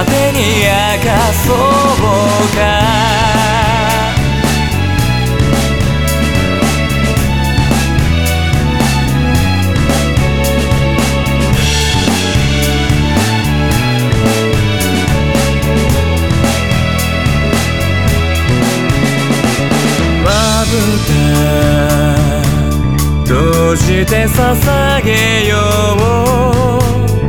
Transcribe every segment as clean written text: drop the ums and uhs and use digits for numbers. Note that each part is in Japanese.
果てに明かそうか。閉じて捧げよう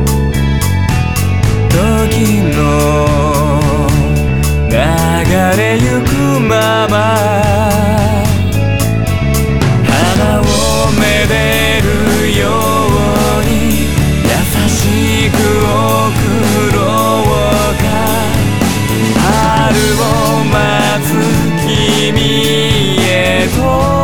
時の流れゆくまま花をめでるように優しく送ろうか。春を待つ君へと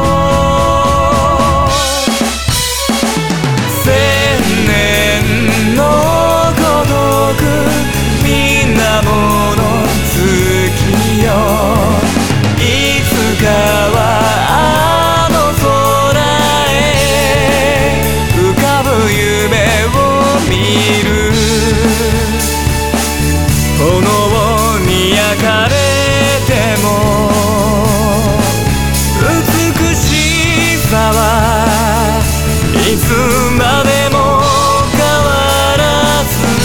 炎に焼かれても美しさはいつまでも変わらず。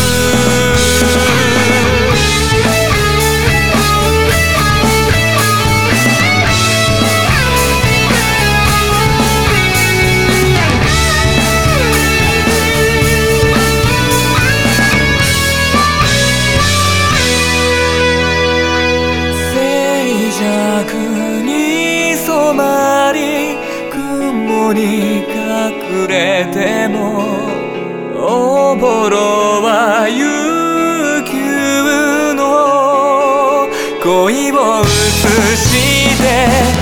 に染まり雲に隠れてもおぼろは悠久の恋を映して